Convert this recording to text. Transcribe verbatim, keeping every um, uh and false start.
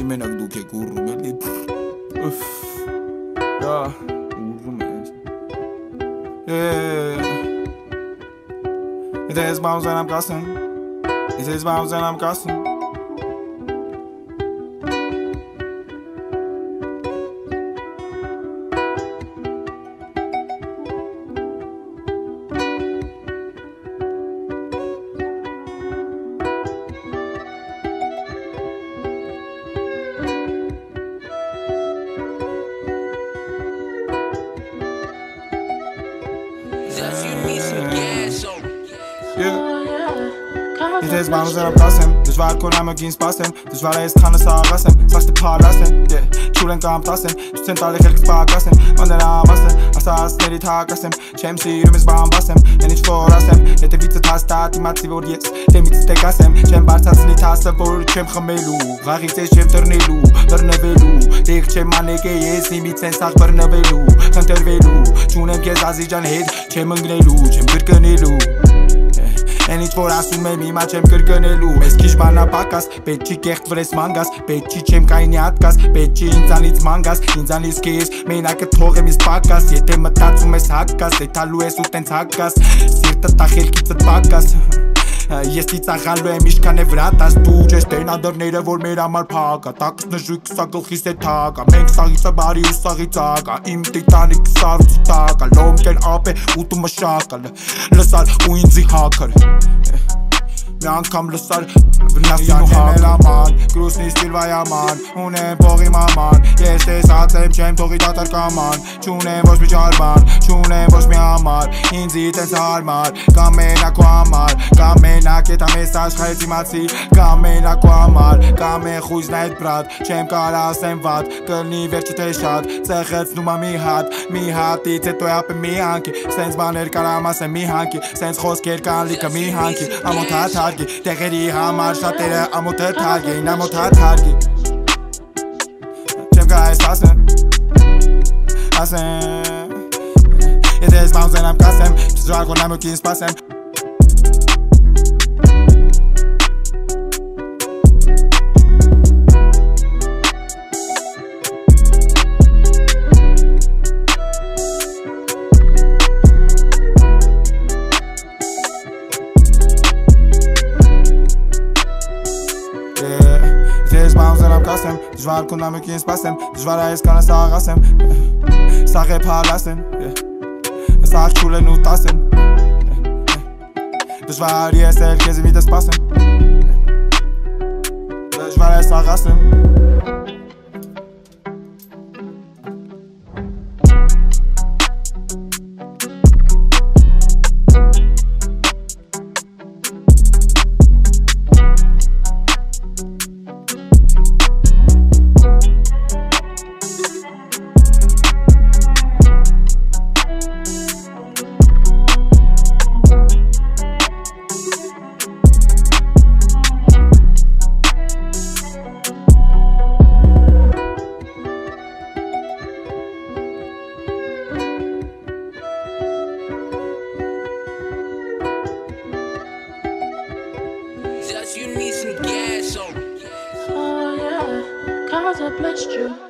menակ դուք եք ուռում էլի Ուֆ Դա ուռում ես It is bounce and I'm cussing It is bounce and I'm cussing It is bounce and I'm cussing Դժվար կորամը գին սպասեմ Դժվար է ես քանը սաղասեմ Սաղ թե պարասեն Չուր են կամ տասեմ Չուցեն տալի խելքս պակասեմ Մաններ ամասեմ Ասասների թակասեմ Չեմ սիրում ես բան բասեմ Են ինչ որ ասեմ Հետևիցը թաստատ իմացի որ ես Դեմիցս տեք ասեմ Չեմ բարձացնի թասը որ չեմ խմելու Ղաղից ես չեմ տրնելու Բրնվելու Դեղ չեմ անեկ է ես Իմից են սաղ բրնվելու Խնդրվելու Չունեմ կեզ ազիջան հետ Չեմ ընգնելու Չեմ գրկնելու Են ինչ որ ասում եմ հիմա չեմ կրկնելու Մեզ քիչ բանապակաս, պետք չի կեղտվրես մանգաս Պետք չի չեմ կայնի ատկաս, պետք չի ինձանից մանգաս Ինձանից կես, մենակը թողեմ իս պակաս Եթե մտածում ես հակաս, եթալու ես ու տենց հակաս Սիրտը տախելքիցըտ պակաս Ես ծիծաղալու եմ իշքան է վրատաս Դու չես տենադրները որ մեր համար փակա Տակս նժույք սա գլխիս է թակա Մենք սաղիցը բարի ու սաղից ակա Իմ տիտանիք սարուցի տակա Լոմկեն ապ է ուտու մշակա Լսար ու ինձի հակար Մի անգամ լսար վնասին ու հակր աման Գրուսնի ստիլ վայաման Ունեմ փողի մաման Ես տեսացեմ չեմ թողի դատարկաման Չունեմ ոչ մի ճարման Չունեմ ոչ մի համար Ինձի տենց հարմար Կամ մենակ ու համար Կամ մենակ ետ ամես աշխարից իմացի Կամ մենակ ու համար Կամ են խույզն այդ բրատ Չեմ կարա ասեմ վատ Կլնի վերջը թե շատ Ծեղեցնում ամի հատ Մի հատից հետո ապը մի հանքի Սենց բաներ կարամ ասեմ մի հանքի Սենց խոսքեր կան լիքը մի հանքի Ամոտ հատ հարգի Տեղերի համար շատերը ամոթը թարգի Են ամոթ հատ հարգի Չեմ կա այս ասեմ Ասեմ Եթե ես բանց են ամ կասեմ Չզրար կոնամ ու կին սպասեմ Դժվար կունամ ու կին սպասեմ Դժվար է ես կանա սաղասեմ Սաղ է պալասեմ Սաղ չուլ են ու տասեմ Դժվար ես էլ կեզի միտը սպասեմ Դժվար է սաղասեմ You need some gas on. Oh yeah, cause I blessed you.